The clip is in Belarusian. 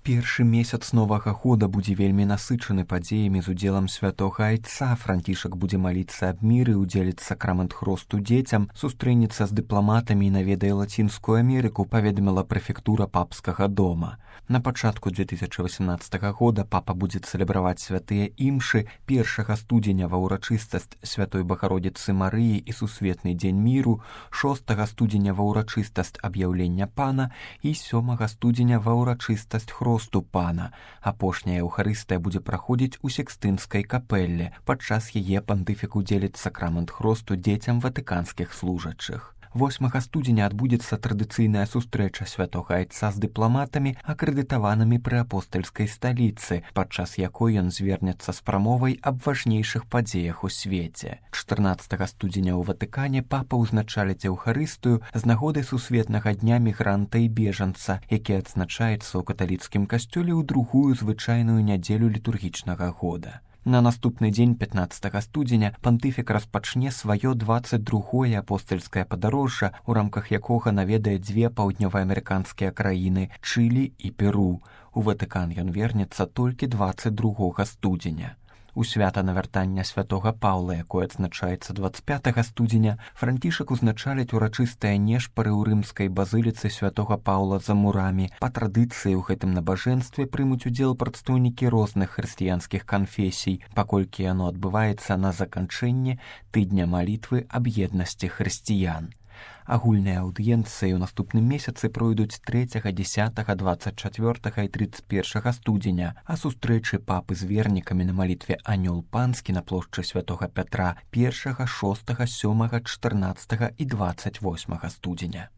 Першы месяц новага года будзе вельмі насычаны падзеямі з удзелам святога айца. Францішак будзе маліцца аб міры, удзеліць сакрамент хросту дзецям, сустрэнецца з дыпламатамі і наведае Лацінскую Амерыку, паведаміла прэфектура папскага дома. На пачатку 2018 года папа будзе цэлебраваць святыя імшы 1 студзеня ва ўрачыстасць святой Багародзіцы Марыі і сусветны дзень міру, 6 студзеня ва ўрачыстасць аб'яўлення пана і 7 студзеня ва ўрачыстасць хросту пана. Апошняя эўхарыстыя будзе праходзіць у Секстынскай капэлле. Падчас яе пантыфік удзеліць сакрамент хросту дзецям ватыканскіх служачых. 8 студзеня адбудзецца традыцыйная сустрэча святога айца з дыпламатамі, акрэдытаванымі пры апостальскай сталіцы, падчас якой ён звернецца з прамовай аб важнейшых падзеях у свеце. 14 студзеня ў Ватыкане папа ўзначаліць эўхарыстыю з нагоды сусветнага дня мігранта і бежанца, які адзначаецца ў каталіцкім касцёле ў другую звычайную нядзелю літургічнага года. На наступны дзень 15 студзеня пантыфік распачне сваё 22-е апостальскае падарожжа, у рамках якога наведае 2 паўднёваамерыканскія краіны – Чылі і Перу. У Ватыкан ён вернецца толькі 22 студзеня. У свята навяртання святога Паўла, якое адзначаецца 25 студзеня, Францішак узначаліць урачыстыя нешпары ў рымскай базыліцы святога Паўла за мурамі. Па традыцыі ў гэтым набажэнстве прымуць удзел прадстаўнікі розных хрысціянскіх канфесій, паколькі яно адбываецца на заканчэнне тыдня малітвы аб еднасці хрысціян. Агульныя аўдыенцыі ў наступным месяцы пройдуць 3, 10, 24 і 31 студзеня, а сустрэчы папы з вернікамі на малітве Анёл Панскі на плошчы святога Пятра 1, 6, 7, 14 і 28 студзеня.